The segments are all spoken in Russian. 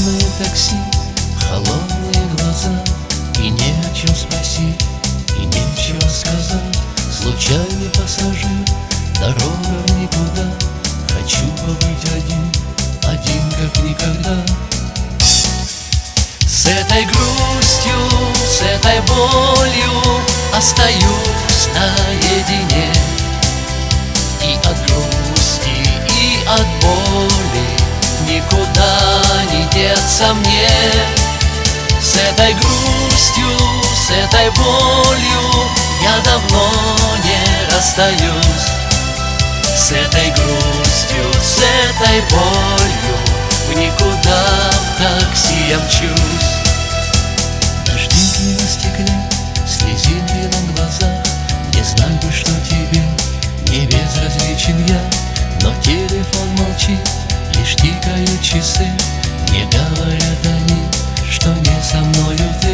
Холодное такси, холодные глаза, и не о чем спросить, и нечего сказать. Случайный пассажир, дорога в никуда. Хочу побыть один, один как никогда. С этой грустью, с этой болью остаюсь наедине. И от грусти, и от боли никуда не деться мне. С этой грустью, с этой болью я давно не расстаюсь. С этой грустью, с этой болью в никуда в такси я мчусь. Дождинки на стекле, слезинки на глазах. Не знаю, что тебе, не безразличен я. Но телефон молчит, лишь тикают часы. Не говорят они, что не со мною ты.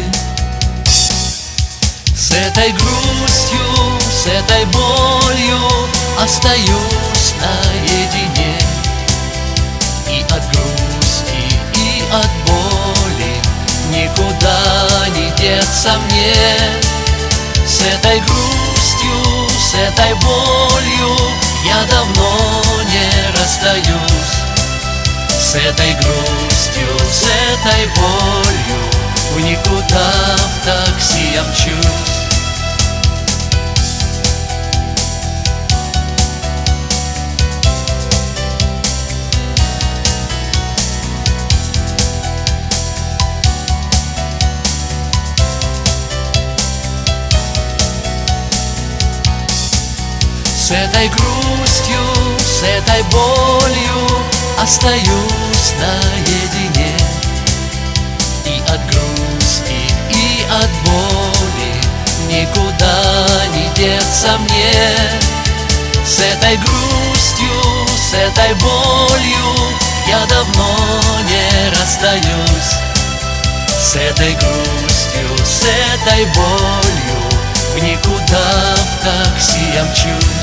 С этой грустью, с этой болью остаюсь наедине. И от грусти, и от боли никуда не деться мне. С этой грустью, с этой болью я давно не расстаюсь. С этой грустью, с этой болью в никуда в такси я мчусь. С этой грустью, с этой болью остаюсь наедине. И от грусти, и от боли никуда не деться мне. С этой грустью, с этой болью я давно не расстаюсь. С этой грустью, с этой болью в никуда в такси я мчусь.